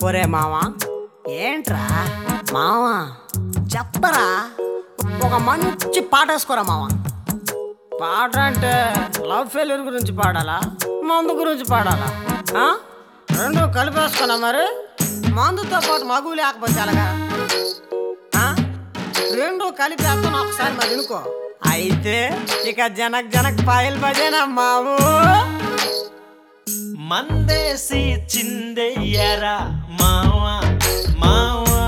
ఒరే మావా, ఏంట్రా మావా, చెప్పరా, ఒక మంచి పాట వేసుకోరా మావా. పాట అంటే లవ్ ఫెయిల్యూర్ గురించి పాడాలా, మందు గురించి పాడాలా? రెండు కలిపేసుకున్నా మరి. మందుతో పాటు మగువు లేకపోతే అలాగా రెండు కలిపి వేస్తాను ఒకసారి మరి వినుకో. అయితే ఇక జనక్ జనక్ పాయల్ భజన మావు. మందేసి చిందెయ్యరా మావా మావా,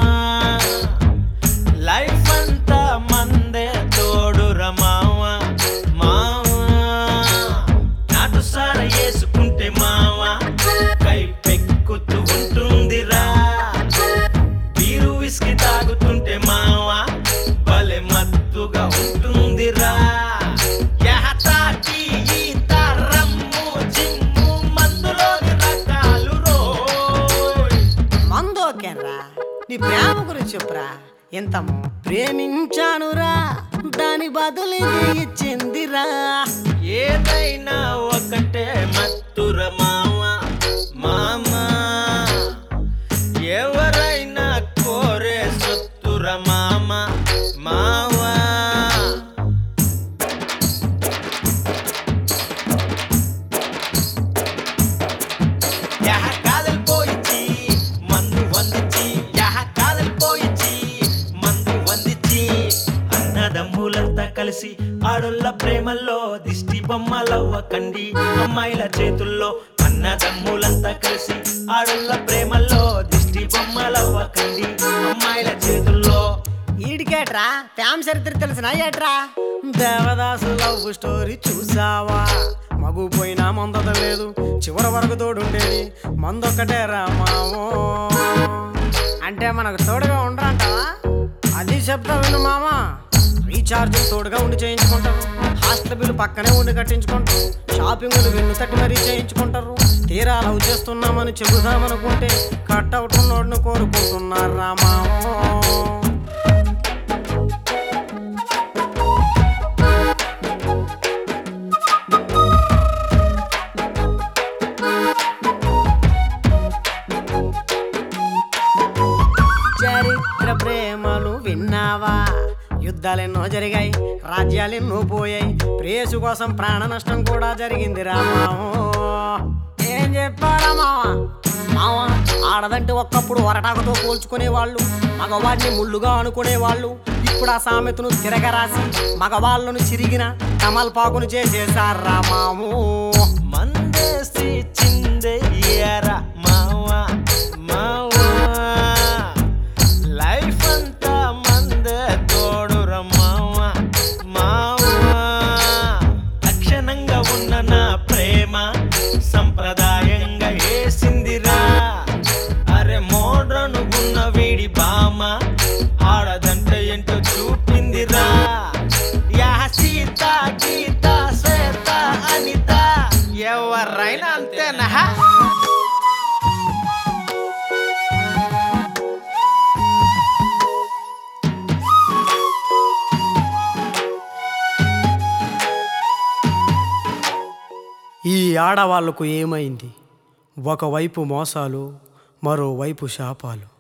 లైఫ్ అంతా మందే తోడురా మావా మావా. నాటు సార వేసుకుంటే మావా కై పెక్కుతూ ఉంటుందిరా, బీరు విస్కీ తాగుతుంటే మావా భలే మత్తుగా ఉంటుందిరా. నీ ప్రేమ గురించి చెప్పురా. ఎంత ప్రేమించానురా, దాని బదులు ఇచ్చిందిరా. ఏదైనా ఒకటే మత్తుర మావా మామా, ఎవరైనా కోరే సొత్తుర మామా మావా. అన్నదమ్ములంతా కలిసి ఆడోళ్ళ ప్రేమల్లో దిష్టి బొమ్మలవ్వకండి అమ్మాయిల చేతుల్లో. అన్నదమ్ములంతా కలిసి ఆడోళ్ళ ప్రేమల్లో దిష్టి బొమ్మలవ్వకండి అమ్మాయిల చేతుల్లో. ఈడికేట్రా ప్రేమ చరిత్ర తెలిసిన ఏట్రా? దేవదాసు లవ్ స్టోరీ చూసావా? మగు పోయినా మందత లేదు, చివరి వరకు తోడుండేది మందొక్కటే రామావో. అంటే మనకు తోడుగా ఉండరంటావా? అది చెప్తా విను మామా. రీఛార్జ్ తోడుగా ఉండి చేయించుకుంటారు, హాస్టల్ బిల్లు పక్కనే ఉండి కట్టించుకుంటారు, షాపింగ్లు వెన్ను తట్టి మరీ చేయించుకుంటారు. తీరా లవ్ చేస్తున్నామని చెబుదామనుకుంటే కట్అవుట్ ఉన్నోడిని కోరుకుంటున్నారు రామావో. చరిత్ర ప్రేమలు విన్నావా? యుద్ధాలెన్నో జరిగాయి, రాజ్యాలెన్నో పోయాయి, ప్రేయసు కోసం ప్రాణ నష్టం కూడా జరిగింది రామావో. ఏం చెప్పారా మావా? మావా, ఆడదంటే ఒక్కప్పుడు ఒరటాకుతో పోల్చుకునేవాళ్ళు, మగవాడిని ముళ్ళుగా అనుకునేవాళ్ళు. ఇప్పుడు ఆ సామెతను తిరగరాసి మగవాళ్ళను చిరిగిన కమల్పాకును చేసేసారు రామావో. మందేసి చిందెయ్యరా మావా మావా, లైఫ్ అంతా మందే తోడురా మావా మావా. లక్షణంగా ఉన్న నా ప్రేమ సంప్రదాయంగా వేసిందిరా. అరే మోడ్రనుగున్న వీడి బామ ఆడదంటే ఏంటో చూపిందిరా. యా సీత గీత శ్వేత అనిత ఎవరైనా అంతేనా? ఈ ఆడవాళ్లకు ఏమైంది? ఒకవైపు మోసాలు, మరోవైపు శాపాలు.